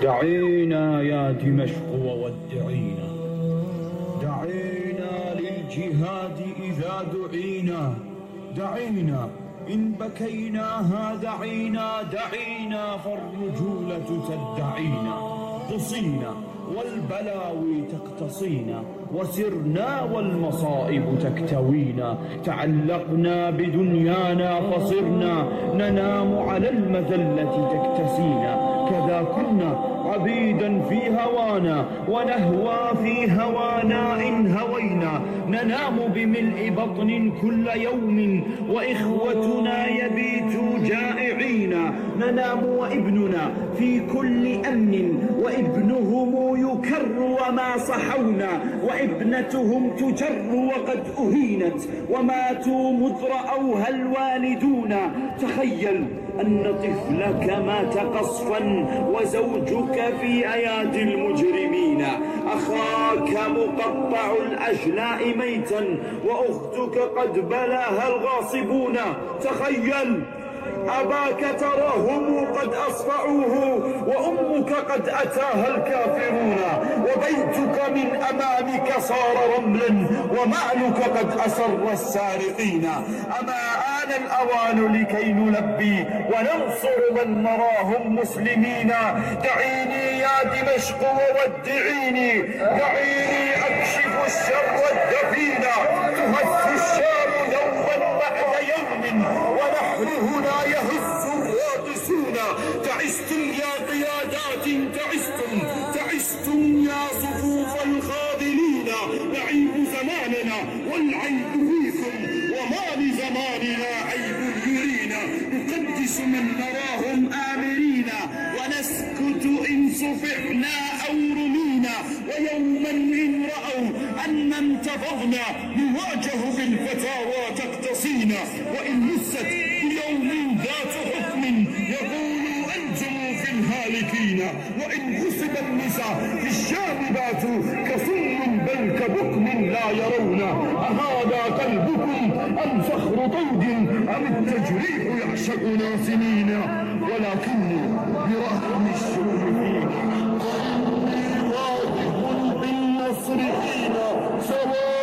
دعينا يا دمشق وودعينا، دعينا للجهاد إذا دعينا، دعينا إن بكيناها دعينا، دعينا فالرجولة تدعينا. قصينا والبلاوي تقتصينا، وسرنا والمصائب تكتوينا. تعلقنا بدنيانا فصرنا ننام على المذلة تكتسينا. كذا كنا عبيدا في هوانا ونهوى في هوانا إن هوينا. ننام بملء بطن كل يوم وإخوتنا يبيتوا جائعين. ننام وابننا في كل أمن وابنهم يكر وما صحونا، وابنتهم تجر وقد أهينت وماتوا مذ رأوها الوالدون. تخيل أن طفلك مات قصفا وزوجك في أيادي المجرمين. أخاك مقطع الأجلاء ميتا وأختك قد بلاها الغاصبون. تخيل أباك تراهم قد أصفعوه وأمك قد أتاها الكافرون، وبيتك من أمامك صار رملا ومالك قد أسر السارقين. أما آن الأوان لكي نلبي وننصر من نراهم مسلمين. دعيني يا دمشق وودعيني، دعيني أكشف الشر الدفين. تهز الشام يوما بعد يوم ونحن هنا يهز الراقصون. تعستم يا قيادات، تعستم يا صفوف الخاذلين. نعيب زماننا والعيب فيكم، وما لزماننا عيب يرينا. نقدس من نراهم آمرين ونسكت إن صفحنا أو رمينا. ويوما إن رأوا أن انتفضنا نواجه بالفتاوى تقتصينا. وإن مست بيوم ذات حكم يقولوا أنتم في الهالكين. وإن غصب النساء في الشام باتوا كصم بل كبكم لا يرون. أهذا قلبكم أم فخر طود أم التجريح يعشقنا سنين؟ ولكني برحم الشوم فيك وإني واجب بالنصر حين سواء